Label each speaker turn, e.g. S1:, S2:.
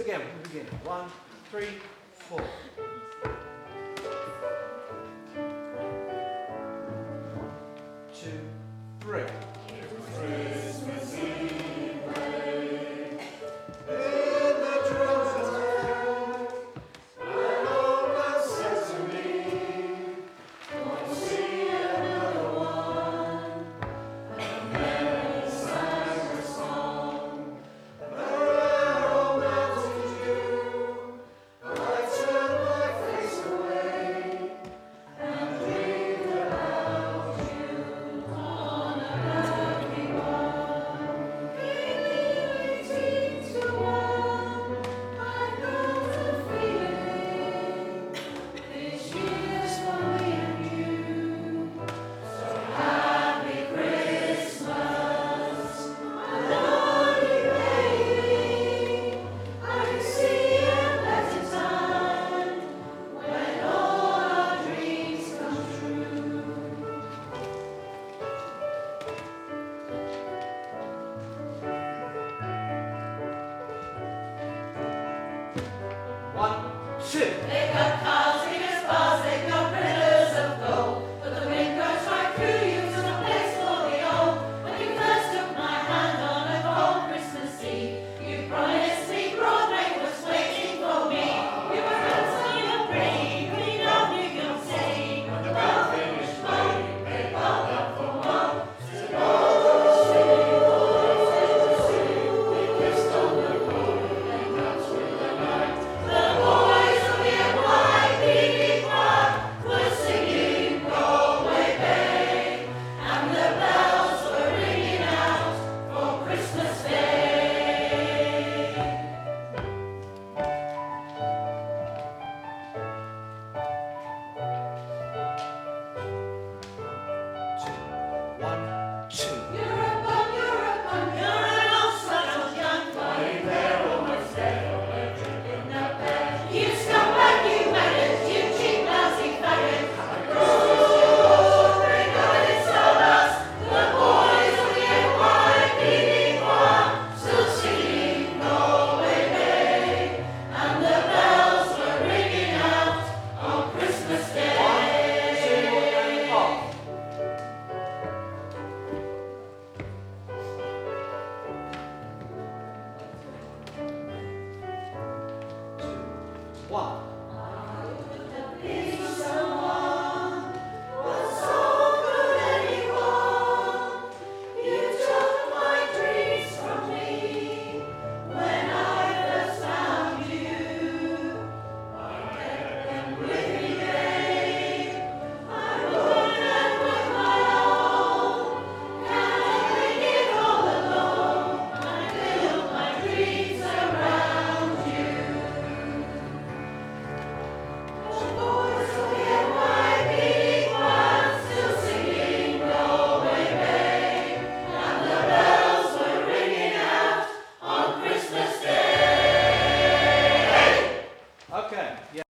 S1: again. We begin. 1, 3, 4. Two, three.
S2: Christmas Eve late in the drizzle, and all the sesame won't see another one. And then sang a song, there all melted you. I turned my face away and dreamed about you on a happy one. Giving 18 to 1, I got a feeling this year's for me and you. So happy Christmas, my lonely baby. I can see a better time when all our dreams come true.
S1: One, two.
S3: They cut cars, they cut spars, they cut pillars of gold. But the wind goes right through you to the place for the old. When you first took my hand on a cold Christmas Eve, you promised me Broadway was waiting for me. You were handsome, you were pretty, green of New York City. When the bell finished playing, they called up for more. Said, "Oh, we kissed on the corner, and that's through the night." The boys of the NYPD choir were singing Galway Bay, and the bells were ringing out for Christmas Day.
S1: 1, 2.
S3: You're an old slut, young boy, they're almost dead, allergic in the bed. You scumbag, you maggot, you cheap, lousy faggot. Oh, thank God it's all us, the boys of the NYPD choir, still singing Galway Bay, and the bells were ringing out on Christmas Day.
S1: 1, 2, and off. Two, 1.